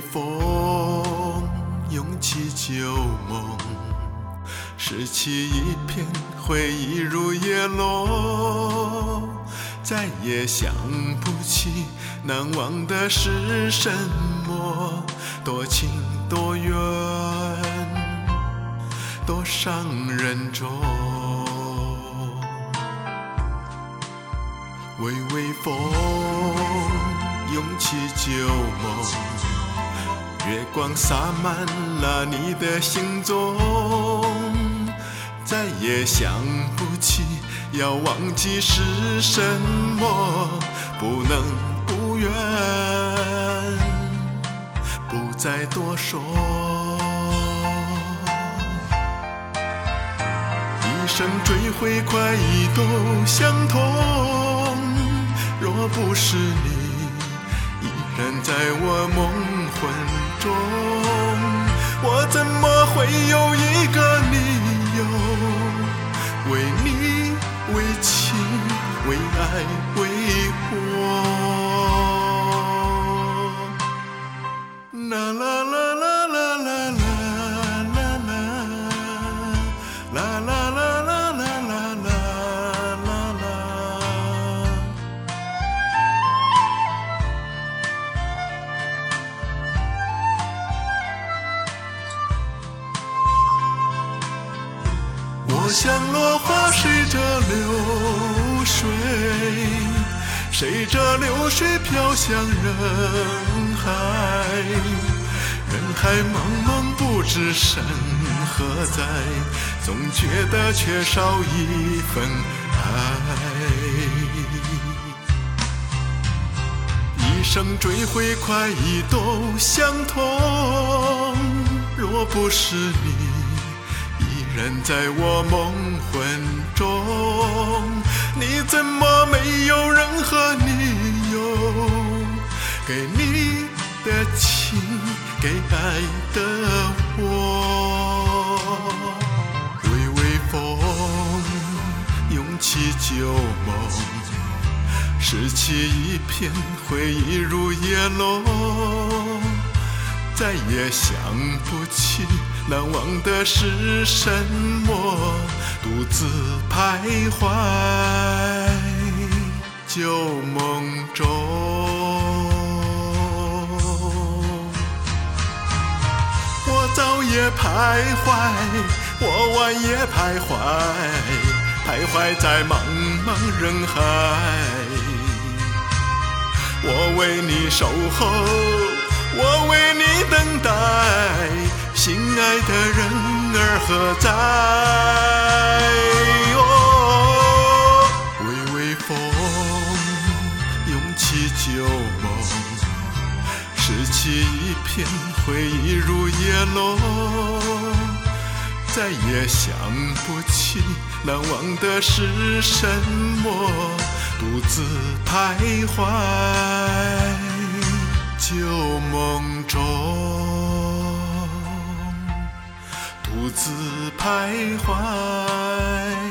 风涌起旧梦，拾起一片回忆如叶落，再也想不起难忘的是什么，多情多远，多伤人重。微微风涌起旧梦，月光洒满了你的行踪，再也想不起要忘记是什么，不能不愿，不再多说。一生追悔快意都相同，若不是你依然在我梦魂中，我怎么会有一个理由为你为情为爱为我。啦啦啦啦啦啦啦啦啦啦啦啦啦啦啦啦。我像落花随着流水，随着流水飘向人海，人海茫茫不知身何在，总觉得缺少一份爱。一生追悔快意都相同，若不是你依然在我梦魂中，你怎么没有任何理由给你的情给爱的我。微微风涌起旧梦，拾起一片回忆如叶落，再也想不起难忘的是什么，独自徘徊旧梦中。我早也徘徊，我晚也徘徊，徘徊在茫茫人海。我为你守候，我为你等待，心爱的人儿何在？哦，微微风涌起旧梦，拾起一片回忆如叶落，再也想不起难忘的是什么，独自徘徊旧梦中，独自徘徊。